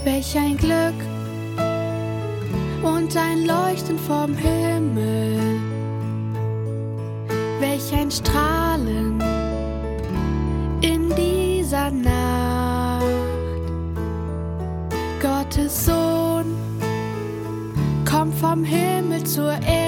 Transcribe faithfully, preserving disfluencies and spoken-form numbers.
Welch ein Glück und ein Leuchten vom Himmel, welch ein Strahlen in dieser Nacht. Gottes Sohn kommt vom Himmel zur Erde.